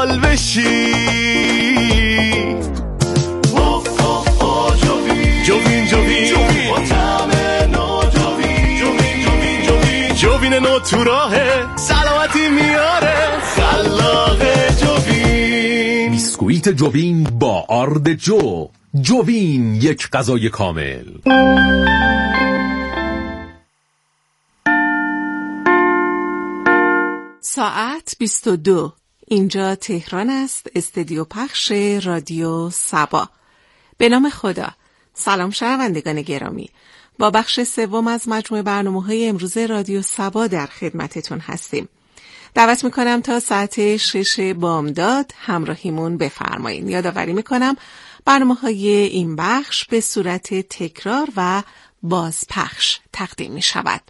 خوشحال بشی. جوین جوین با طعم نو، جوین نو تو راهه، سلامتی میاره، خلاق جوین. بیسکویت جوین با آرد جو. جوین، یک غذای کامل. ساعت 22. اینجا تهران است، استودیو پخش رادیو سبا. به نام خدا. سلام شنوندگان گرامی. با بخش سوم از مجموعه برنامه‌های امروز رادیو سبا در خدمتتون هستیم. دعوت میکنم تا ساعت 6 بامداد همراهیمون بفرمایید. یادآوری میکنم برنامه‌های این بخش به صورت تکرار و بازپخش تقدیم میشود.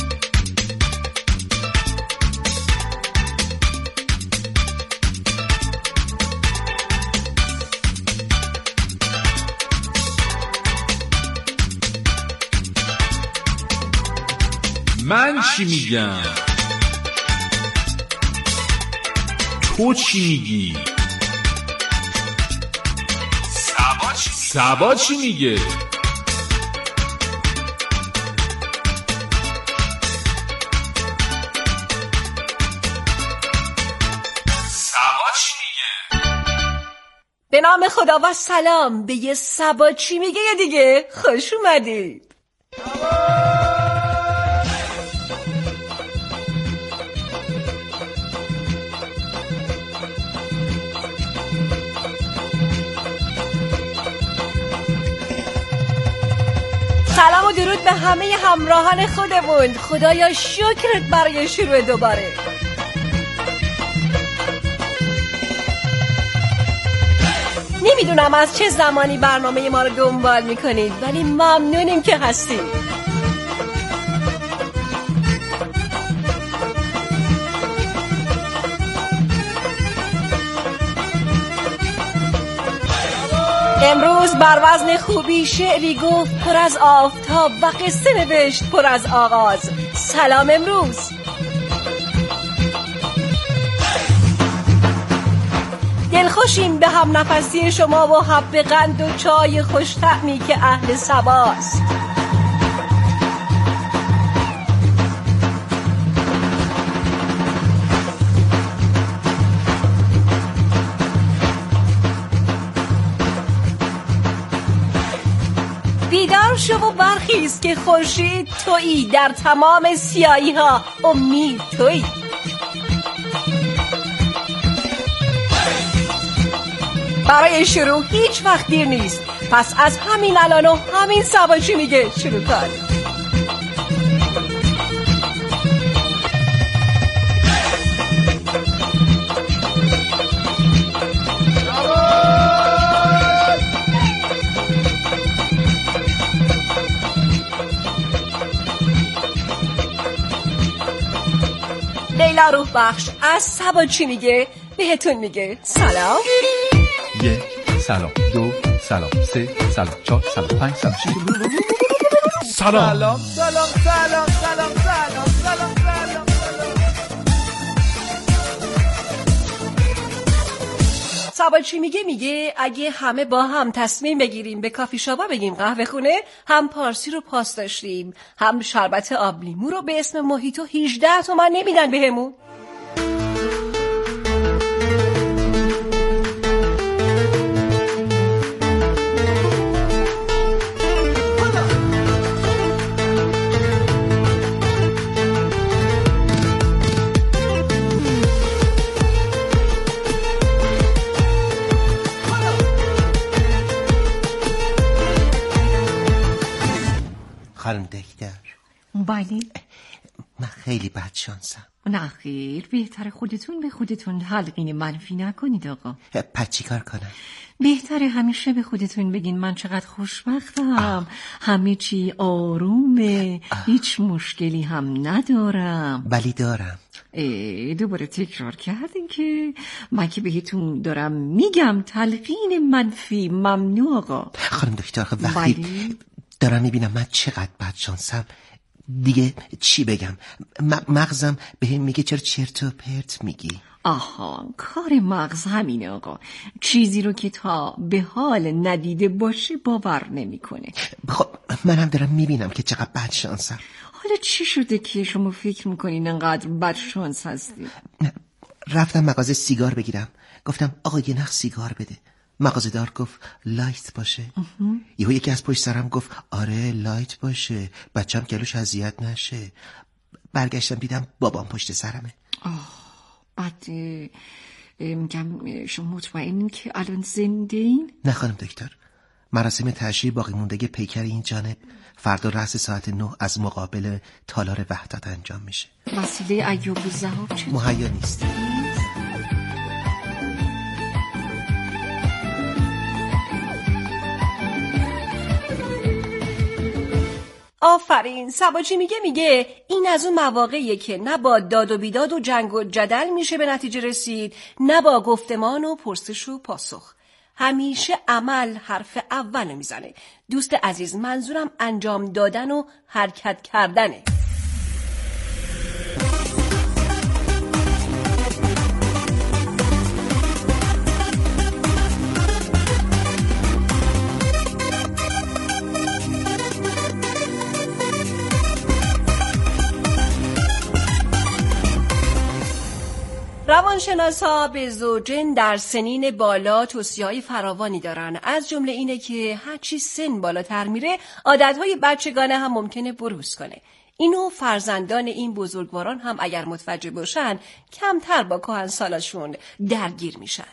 من چی میگم؟ تو چی میگی؟ سبا چی میگه؟ به نام خدا و سلام. به یه سبا چی میگه دیگه؟ خوش اومدید. سلام و درود به همه همراهان خودمون. خدایا شکرت برای شروع دوباره. نمیدونم از چه زمانی برنامه ما رو دنبال میکنید، ولی ممنونیم که هستید. امروز بر وزن خوبی شعری گفت پر از آفتاب و قصه نوشت پر از آغاز. سلام امروز. دلخوشیم به هم نفسی شما و حب قند و چای خوش طعمی که اهل سباست. بیدار شو و برخیز که خورشید تویی، در تمام سیاهی ها امید تویی. برای شروع هیچ وقت دیر نیست، پس از همین الان و همین سبا چی میگه شروع کن. لیلا روح بخش از سبا چی میگه بهتون میگه سلام. 1 سلام، 2 سلام، 3 سلام، 4 سلام، 5 سلام، 6 سلام. سلام سلام سلام سلام سلام سلام سلام. سبا چی میگه اگه همه با هم تصمیم بگیریم به کافی شاپا بگیم قهوه خونه، هم پارسی رو پاس داشتیم، هم شربت آب لیمو رو به اسم موهیتو 18 تومن نمیدن بهمون. خانم دکتر. بله. من خیلی بدشانسم. نه خیر، بهتر خودتون به خودتون حلقین منفی نکنید آقا. پس چی کار کنم؟ بهتره همیشه به خودتون بگین من چقدر خوشبختم، همه چی آرومه، هیچ مشکلی هم ندارم. ولی دارم. دوباره تکرار کردین که من که بهتون دارم میگم تلقین منفی ممنوع آقا. خانم دکتر وقتی دارم میبینم من چقدر بدشانسم دیگه چی بگم؟ مغزم بهم میگه چرا چرت و پرت میگی. آها، کار مغز همینه آقا. چیزی رو که تا به حال ندیده باشه باور نمیکنه. خب منم دارم میبینم که چقدر بدشانسم. حالا چی شده که شما فکر میکنین انقدر بدشانس هستی؟ رفتم مغازه سیگار بگیرم، گفتم آقا یه نخ سیگار بده. مغازه‌دار گفت لایت باشه. یهو یکی از پشت سرم گفت آره لایت باشه، بچه‌م گلوش اذیت نشه. برگشتم دیدم بابام پشت سرمه. بعد میگم شما مطمئنین که الان زنده این؟ نه خانم دکتر، مراسم تشییع باقی مونده پیکر این جانب فردا رأس ساعت 9 از مقابل تالار وحدت انجام میشه. وسیله ایوب و ذهاب چه؟ مهیا نیست. آفرین. سباچی میگه این از اون مواقعیه که نه با داد و بیداد و جنگ و جدل میشه به نتیجه رسید، نه با گفتمان و پرسش و پاسخ. همیشه عمل حرف اول میزنه. دوست عزیز، منظورم انجام دادن و حرکت کردنه. روانشناسا به زوجین در سنین بالا توصیه‌های فراوانی دارن. از جمله اینه که هرچی سن بالاتر میره عادتهای بچگانه هم ممکنه بروز کنه. اینو فرزندان این بزرگواران هم اگر متوجه باشن کمتر با کهنسالاشون درگیر میشن.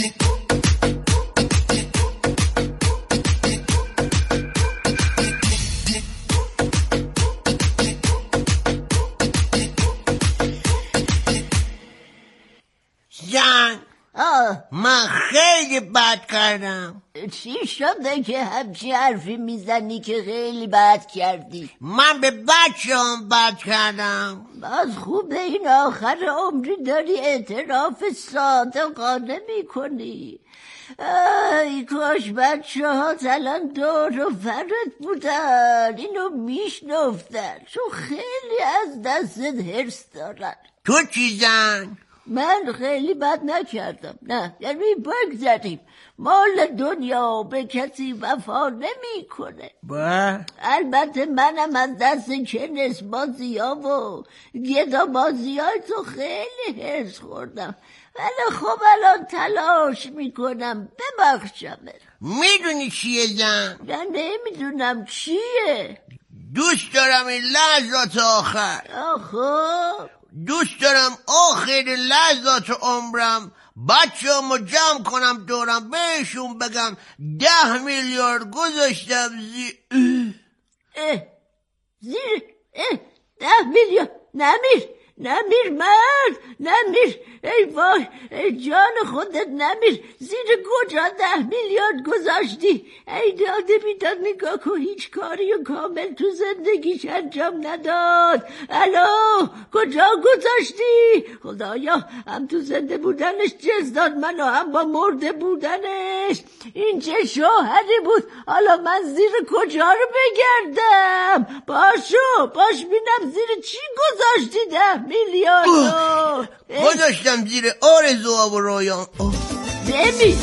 جان من خیلی بد کردم. چی شده که همچی حرفی میزنی که خیلی بد کردی؟ من به بچه‌ام بد کردم. باز خوبه این آخر عمری داری اعتراف صادقانه میکنی. ای کاش بچه ها الان دور و فرت بودن، اینو میشنفتن، چون خیلی از دستت حرص دارن. تو چی زن؟ من خیلی بد نکردم، نه، یعنی بگذاریم مال دنیا به کسی وفا نمی کنه. البته منم از دست کنس بازیا و گدا بازیای تو خیلی حرص خوردم، ولی خب الان تلاش میکنم ببخشمت. میدونی چیه زن؟ من نمیدونم چیه. دوست دارم این لحظات آخر. دوست دارم آخر لحظات عمرم بچه‌امو جمع کنم دورم، بهشون بگم 10 میلیارد گذاشتم زیر 10 میلیارد. نمیر مرد، نمیر. ای وای، ای جان خودت نمیر. زیر کجا 10 میلیارد گذاشتی؟ ای داده بیداد، نگاه کن هیچ کاری و کامل تو زندگیش انجام نداد. الو کجا گذاشتی؟ خدایا هم تو زنده بودنش جز داد منو، هم با مرده بودنش. این چه شوهری بود؟ حالا من زیر کجا رو بگردم؟ باش بینم زیر چی گذاشتی 10 میلیارد؟ گذاشتم زیر آرزوها و رویان. ببین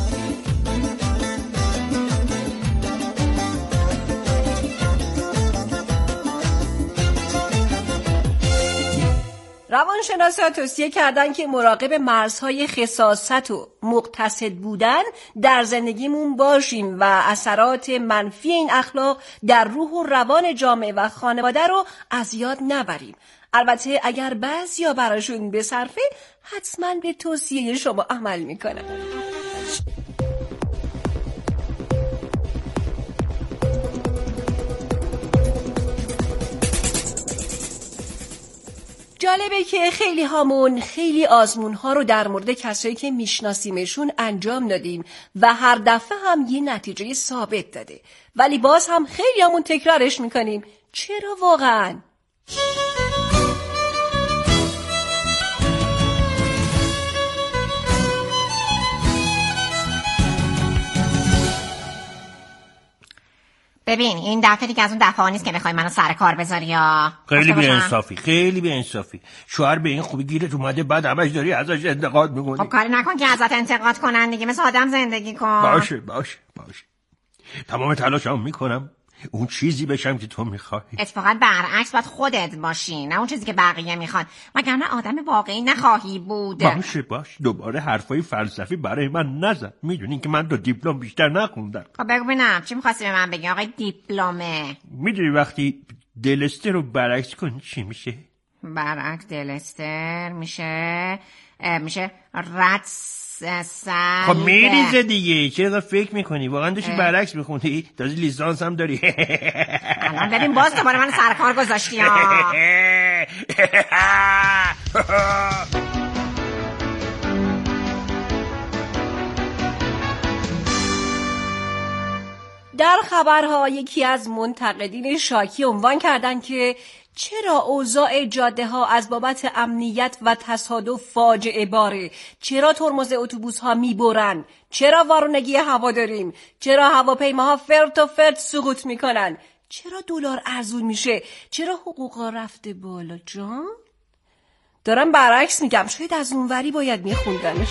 روانشناسا توصیه کردن که مراقب مرزهای خساست و مقتصد بودن در زندگیمون باشیم و اثرات منفی این اخلاق در روح و روان جامعه و خانواده رو از یاد نبریم. البته اگر بعضیا براشون بصرفه حتما به توصیه شما عمل میکنن. جالبه که خیلی هامون خیلی آزمون ها رو در مورد کسایی که میشناسیمشون انجام دادیم و هر دفعه هم یه نتیجه ثابت داده، ولی باز هم خیلی همون تکرارش میکنیم. چرا واقعاً؟ ببین این دفعه دیگه از اون دفعه نیست که بخوای منو سر کار بذاری یا خیلی بی‌انصافی. شوهر به این خوبی گیرت اومده، بعد همش داری ازش انتقاد میکنی. خب کاری نکن که ازت انتقاد کنن دیگه، مثل آدم زندگی کن. باشه. تمام تلاشمو میکنم اون چیزی بشم که تو میخوای. اتفاقا برعکس باید خودت باشی، نه اون چیزی که بقیه میخوان، وگرنه آدم واقعی نخواهی بود. باشه دوباره حرفای فلسفی برای من نزن. میدونین که من 2 دیپلم بیشتر نخوندم. خب بگو ببینم چی میخواستی به من بگی آقای دیپلمه؟ میدونی وقتی دلستر رو برعکس کنی چی میشه؟ برعکس دلستر میشه رد سر. خب میریزه دیگه، چرا فکر میکنی؟ واقعا داشتی برعکس میخوندی؟ تازه لیسانس هم داری. الان ببین باز دوباره من سرکار گذاشتی ها. در خبرها یکی از منتقدین شاکی عنوان کردند که چرا اوضاع جاده ها از بابت امنیت و تصادف فاجعه باره؟ چرا ترمز اتوبوس ها میبرن؟ چرا وارونگی هوا داریم؟ چرا هواپیماها فرد و فرد سقوط میکنن؟ چرا دلار ارزون میشه؟ چرا حقوقا رفته بالا جان؟ دارم برعکس میگم، شاید از اونوری باید میخوندنش.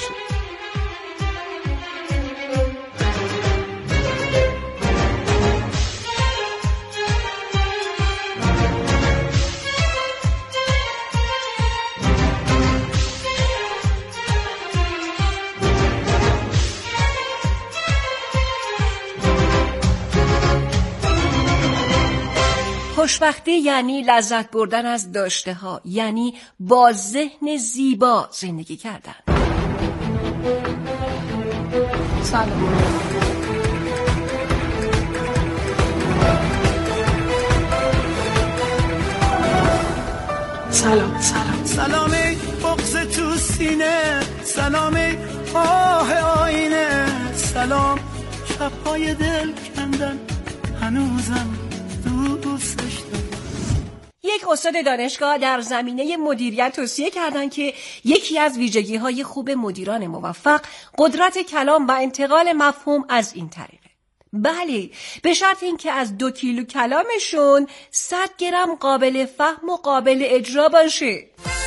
خوشبختی یعنی لذت بردن از داشته ها، یعنی با ذهن زیبا زندگی کردن. سلامی بغض تو سینه، سلامی آه آینه، سلام شبهای دل کندن هنوزم دوستش دارم. یک استاد دانشگاه در زمینه مدیریت توصیه کردند که یکی از ویژگی‌های خوب مدیران موفق قدرت کلام و انتقال مفهوم از این طریقه. بله، به شرط اینکه از 2 کیلو کلامشون 100 گرم قابل فهم و قابل اجرا باشه.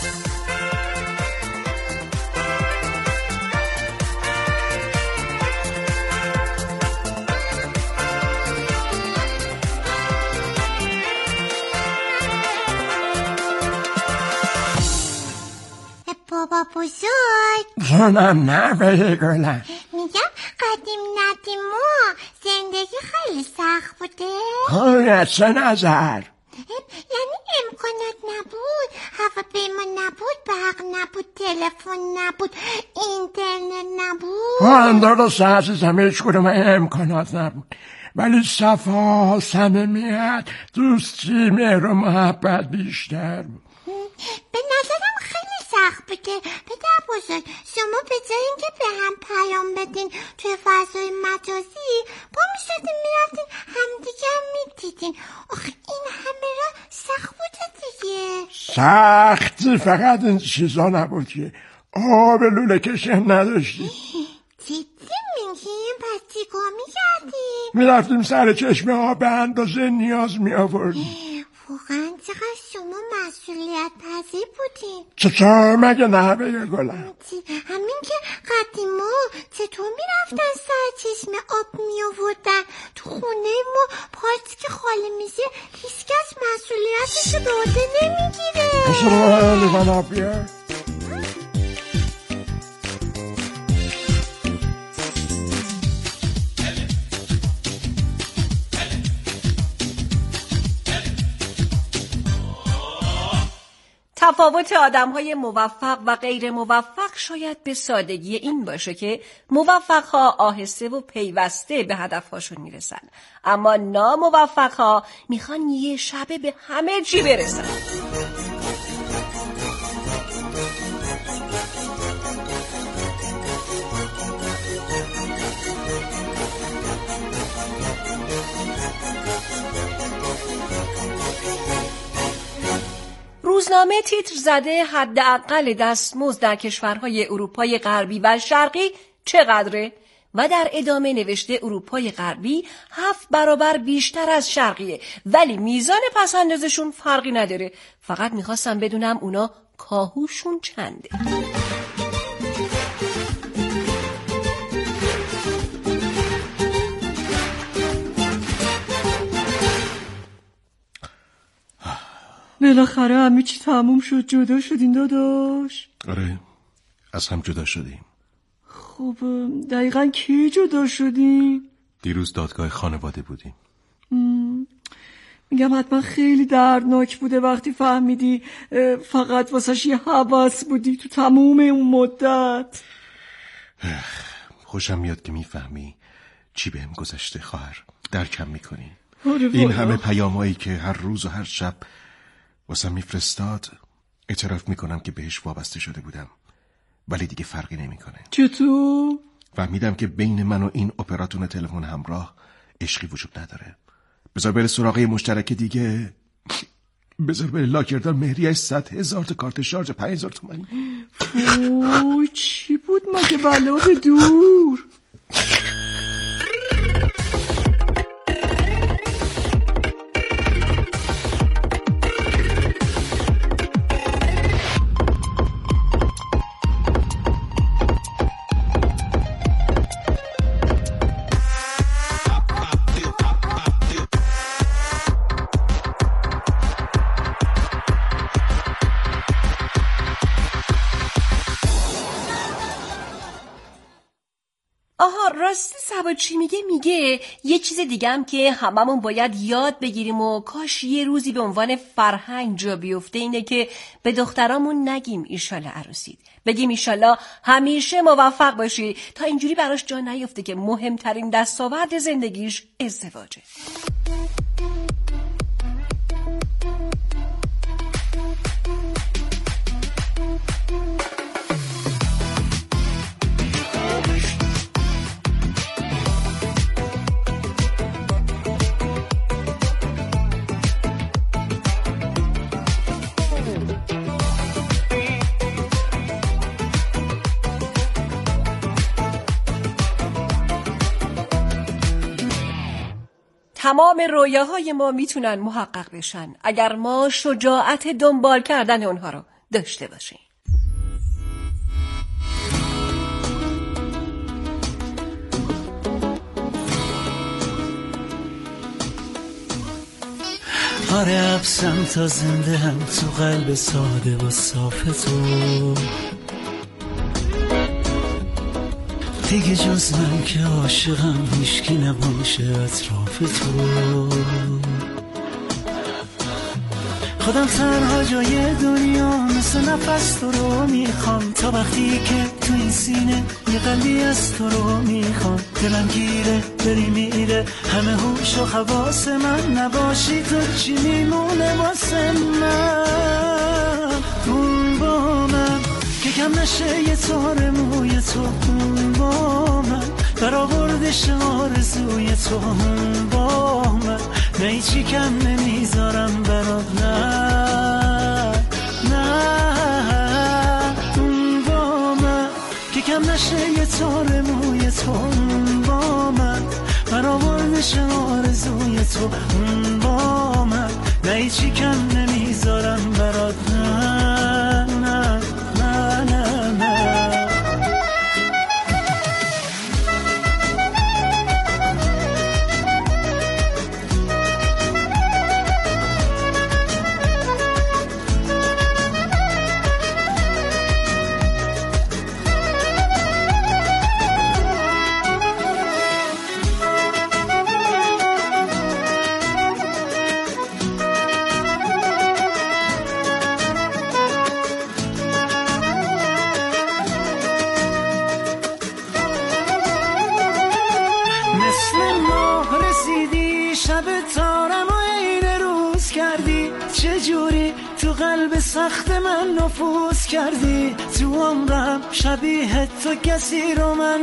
بابا بزرگ جانم نوه گلم، میگم قدیم ندیما زندگی خیلی سخت بوده؟ از چه نظر؟ یعنی امکانات نبود، هواپیما نبود، برق نبود، تلفن نبود، اینترنت نبود. درست عزیزم، هیچ کدوم امکانات نبود، ولی صفا، صمیمیت، دوستی، مهر و محبت بیشتر بود. به نظرم خیلی سخت بوده. پدر بزرگ، شما به جای اینکه به هم پیام بدین توی فضای مجازی، با میشدین میرفتین همدیگه میدیدین. آخه این همه را سخت بوده دیگه. سختی فقط این چیزا نبود که آب لوله کشم نداشتیم. جدی میگیم؟ پس چیکار میکردیم؟ میرفتیم سر چشمه ها به اندازه نیاز میآوردیم. واقعا چقدر شما مسئولیت پذیر بودین. چطور مگه نه بگه گلم؟ همین که قدیما چطور میرفتن سر چشمه آب میآوردن، تو خونه ما پارچه که خالی میشه هیچکس مسئولیتشو به عهده نمیگیره. شما لیوان آب بیار. تفاوت آدم‌های موفق و غیر موفق شاید به سادگی این باشه که موفق‌ها آهسته و پیوسته به هدف‌هاشون میرسن، اما ناموفق‌ها میخوان یه شبه به همه چی برسن. روزنامه تیتر زده حداقل دستمزد در کشورهای اروپای غربی و شرقی چقدره؟ و در ادامه نوشته اروپای غربی 7 برابر بیشتر از شرقیه، ولی میزان پس‌اندازشون فرقی نداره. فقط میخواستم بدونم اونا کاهوشون چنده. بالاخره همه چی تموم شد. جدا شدین داداش؟ آره، از هم جدا شدیم. خب دقیقاً کی جدا شدین؟ دیروز دادگاه خانواده بودیم. میگم حتما خیلی دردناک بوده وقتی فهمیدی فقط واسش یه هوس بودی تو تموم اون مدت. خوشم میاد که میفهمی چی بهم گذشته خواهر، درکم میکنی. این همه پیامایی که هر روز و هر شب واسم میفرستاد، اعتراف میکنم که بهش وابسته شده بودم، ولی دیگه فرقی نمیکنه. چطور؟ فهمیدم که بین من و این اپراتور تلفن همراه عشقی وجود نداره. بذار بره سراغ مشترک دیگه. بذار بره لاکردار مهریه‌اش 100,000 تا کارت شارژ 5,000 تومانی. اوه چی بود مگه بلا به دور؟ راستی سبا چی میگه یه چیز دیگه هم که هممون باید یاد بگیریم و کاش یه روزی به عنوان فرهنگ جا بیفته اینه که به دخترامون نگیم ایشالا عروسید، بگیم ایشالا همیشه موفق باشی، تا اینجوری براش جا نیفته که مهمترین دستاورد زندگیش ازدواجه. تمام رویاهای ما میتونن محقق بشن اگر ما شجاعت دنبال کردن اونها رو داشته باشیم. آره ابسم تا زنده هم تو قلب ساده و صاف تو، دیگه جز من که عاشقم هیچکی نباشه اطراف تو. خودم تنها جای دنیا مثل نفس تو رو میخوام، تا وقتی که تو این سینه یه قلبی از تو رو میخوام. دلم گیره بری میره همه هوش و حواس من، نباشی تو چی میمونه واسه من؟ اون با من که کم نشه یه تار موی تو، اون با من برآوردش آرزوی تو، اون با من نه هیچی کم نمیذارم برات، نه اون با من که کم نشه یه تار موی تو، اون با من برآوردش آرزوی تو، اون با من نه هیچی کم نمیذارم برات، نه سخت من نفوذ کردی تو عمرم، شبیه تو کسی رو من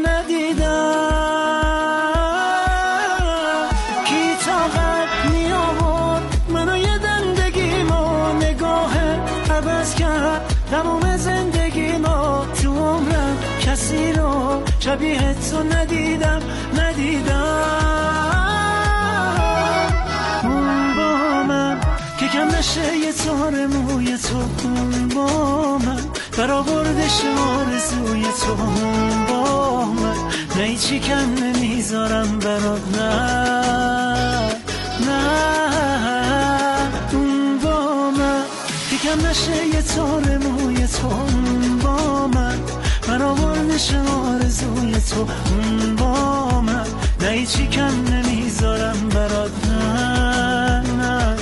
ندیدم. کی طاقت می آورد منو یه دندگیمو، نگاه عوض کرد تموم زندگیمو. تو عمرم کسی رو شبیه تو ندیدم اون با من که کم نشه یه تار موی تو، اون با من برآوردش آرزوی تو، اون با من نه هیچی کم نمیذارم برات، نه اون با من که کم نشه یه تار موی تو، اون با من برآوردش آرزوی تو، اون با من نه هیچی کم نمیذارم برات، نه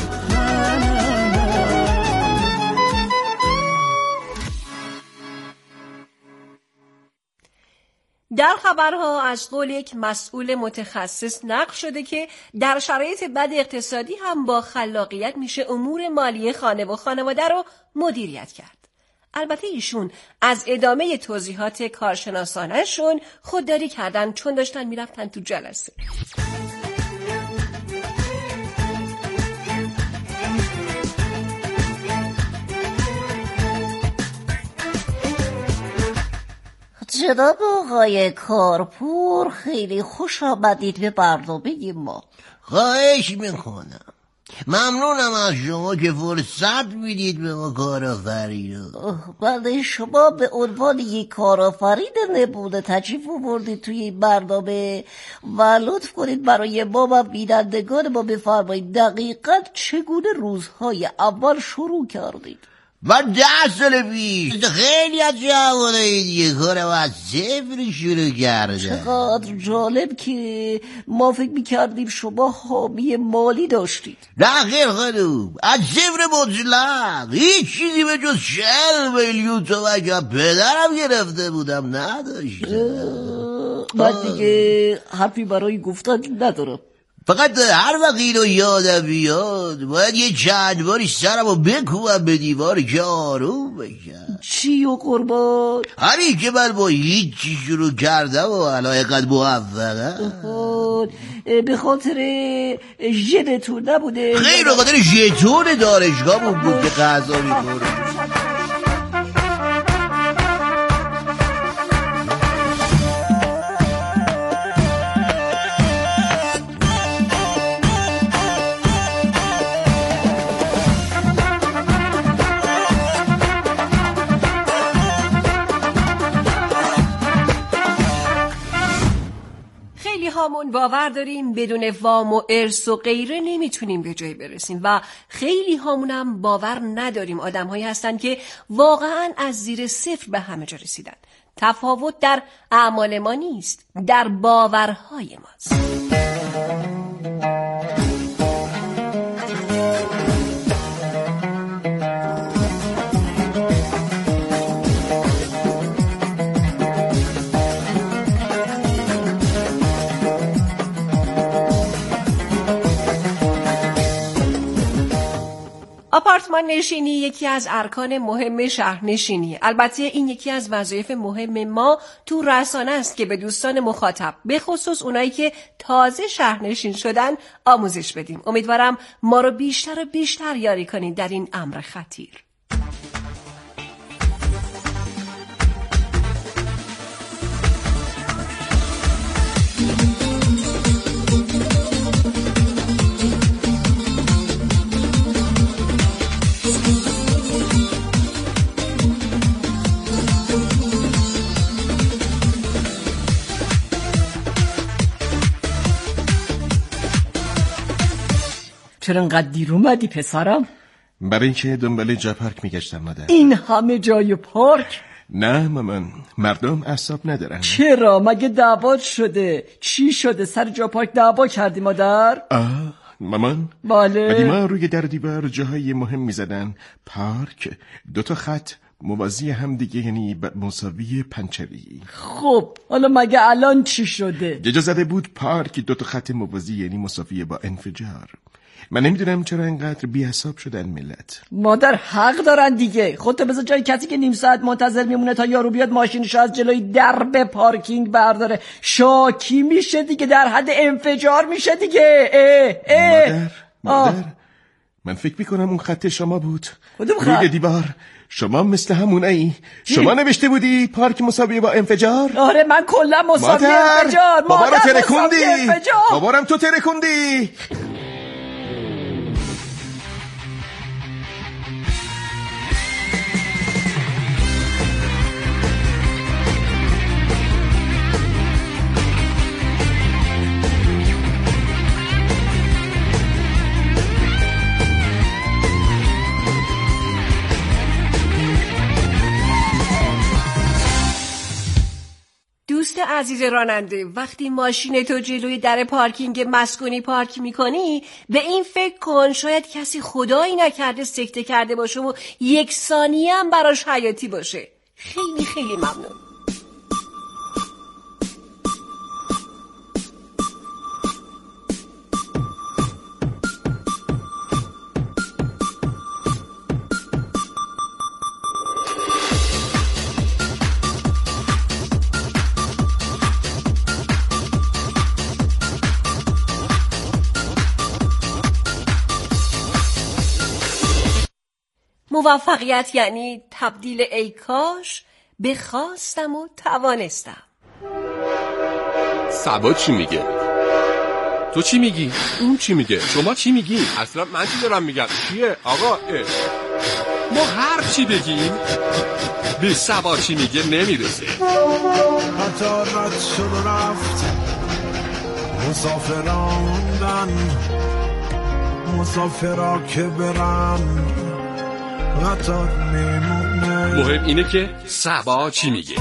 در خبرها از قول یک مسئول متخصص نقل شده که در شرایط بد اقتصادی هم با خلاقیت میشه امور مالی خانه و خانواده رو مدیریت کرد. البته ایشون از ادامه توضیحات کارشناسانشون خودداری کردن چون داشتن میرفتن تو جلسه. جناب آقای کارپور، خیلی خوش آمدید به برنامه ما. خواهش میکنم. ممنونم از شما که فرصت میدید به ما کارآفرین. بله، شما به عنوان یک کارآفرین نمونه تشریف آوردید توی این برنامه و لطف کنید برای ما و بینندگان ما بفرمایید دقیقاً چگونه روزهای اول شروع کردید. من 10 سال پیش خیلی از جوانای دیگه کارم از صفر شروع کردم. چقدر جالب که ما فکر میکردیم شما حامی مالی داشتید. نه خیر خانوم، از صفر مطلق هیچ چیزی به جز 40 میلیون تومن که پدرم گرفته بودم نداشتم. من دیگه حرفی برای گفتن ندارم. فقط هر وقت اینو یادم بیاد باید یه چند باری سرمو بکوبم به دیوار که آروم بشم. چی و قربان؟ همین که من با هیچی شروع کردم و الان اینقدر موفقم. به خاطر ژنتون نبوده؟ خیلی به خاطر ژتون دانشگاهمون بود که غذا می‌خورد. همون باور داریم بدون وام و ارث و غیره نمیتونیم به جای برسیم و خیلی همونم باور نداریم آدم‌هایی هستن که واقعاً از زیر صفر به همه جا رسیدن. تفاوت در اعمال ما نیست، در باورهای ماست. آپارتمان نشینی یکی از ارکان مهم شهرنشینی. البته این یکی از وظایف مهم ما تو رسانه است که به دوستان مخاطب به خصوص اونایی که تازه شهرنشین شدن آموزش بدیم. امیدوارم ما رو بیشتر و بیشتر یاری کنید در این امر خطیر. چرا انقدر دیر اومدی پسرم؟ برای اینکه دنبال جا پارک میگشتم مادر. این همه جای پارک؟ نه مامان، مردم اعصاب ندارن. چرا؟ مگه دعوا شده؟ چی شده؟ سر جا پارک دعوا کردی مادر؟ مامان؟ بله. قدیما روی در دیوار جاهای مهم میزدن. پارک 2 خط موازی هم دیگه، یعنی مساوی پنچری. خب حالا مگه الان چی شده؟ جا زده بود پارک 2 خط موازی یعنی مساوی با انفجار. من نمیدونم چرا اینقدر بی‌حساب شدن ملت. مادر حق دارن دیگه. خودت بذار جای کسی که نیم ساعت منتظر میمونه تا یارو بیاد ماشینشو از جلوی درب پارکینگ برداره. شاکی میشه دیگه، در حد انفجار میشه دیگه. مادر من فکر میکنم اون خط شما بود. کدوم خط؟ روی دیوار. شما مثل همونه ای. شما نوشته بودی پارک مساویه با انفجار؟ آره من کلا مساویه انفجار. بابا رو ترکوندی. بابارم تو ترکوندی. دوست عزیز راننده، وقتی ماشین تو جلوی در پارکینگ مسکونی پارک میکنی به این فکر کن شاید کسی خدایی نکرده سکته کرده باشه و 1 ثانیه هم براش حیاتی باشه. خیلی خیلی ممنون. موفقیت یعنی تبدیل ای کاش به خواستم و توانستم. سبا چی میگه؟ تو چی میگی؟ اون چی میگه؟ شما چی میگی؟ اصلا من چی دارم میگم؟ چیه؟ آقا ما هر چی بگیم به سبا چی میگه نمیرسه. قطار رد شد و رفت، مسافران موندن، مسافرا که برن قطار میمونه. مهم اینه که سبا چی میگه.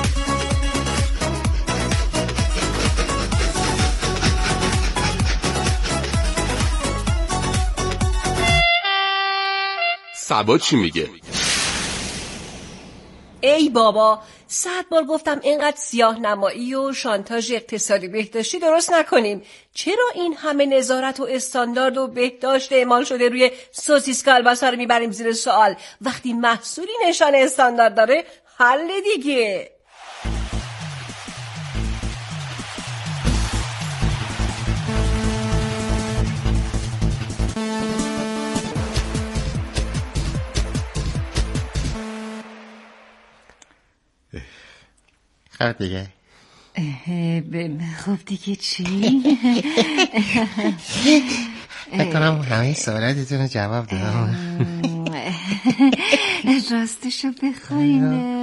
سبا چی میگه؟ ای بابا 100 بار گفتم اینقدر سیاه نمایی و شانتاژ اقتصادی بهداشتی درست نکنیم. چرا این همه نظارت و استاندارد و بهداشت اعمال شده روی سوسیس کالباسا رو میبریم زیر سوال؟ وقتی محصولی نشان استاندارد داره حل دیگه. خب دیگه خب دیگه چی؟ بکنم همه سوالاتتون رو جواب دادم. راستشو بخواین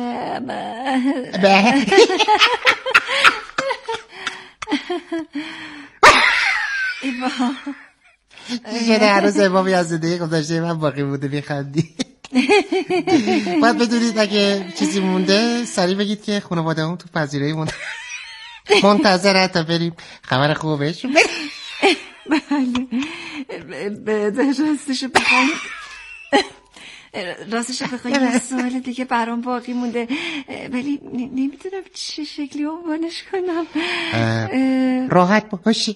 شده هر روز امامی از زندگی گذشته من باقی بوده میخندی. باید بدونید اگه چیزی مونده سریع بگید که خانواده هم تو پذیرایی مونده منتظره تا بریم خبر خوب بهشون بله. راستشو بخواین یه سوال دیگه برام باقی مونده ولی نمیدونم چه شکلی عنوانش کنم. راحت باشی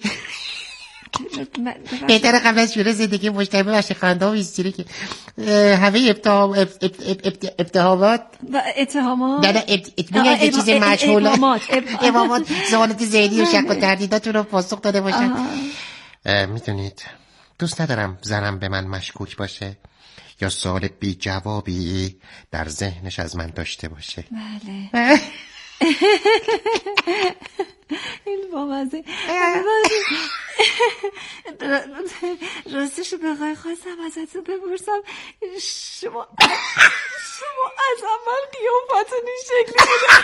بهتره قبل از شروع زندگی مجتمع باشه خانده و ایستیری که همه اتهامات میگن یه چیز مجهوله ابهامات ذهانت ذهنی و شک و تردیداتون رو پاسخ داده باشن. میدونید دوست ندارم زنم به من مشکوک باشه یا سوال بی جوابی در ذهنش از من داشته باشه. بله. این بامزه. راستشو بخوای خواستم ازتون بپرسم شما از اول قیافتون این شکلی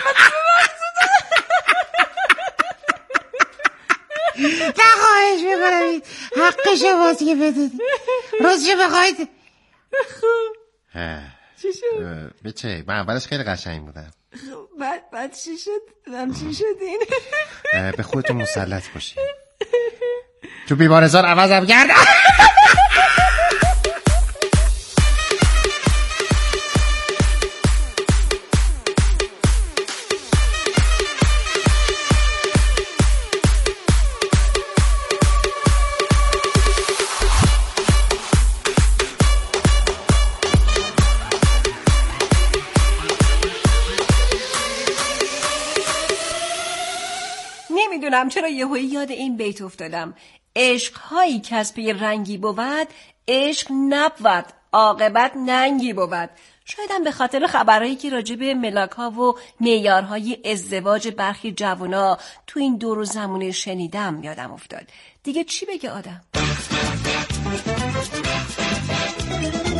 نه خواهش میکنم حقشو بازی که بدید راستشو بخواید. چی شد؟ بچه من اولش خیلی قشنگ بودم بعد چی شد؟ چی شدین؟ به خودتون مسلط باشید تو بیمارستان عوضم کردم. نمیدونم چرا یهویی یاد این بیت افتادم. عشق‌هایی که از پی رنگی بود عشق نبود، عاقبت ننگی بود. شایدم به خاطر خبرهایی که راجع به ملاک‌ها و معیارهای ازدواج برخی جوونا تو این دور و زمونه شنیدم یادم افتاد. دیگه چی بگه آدم؟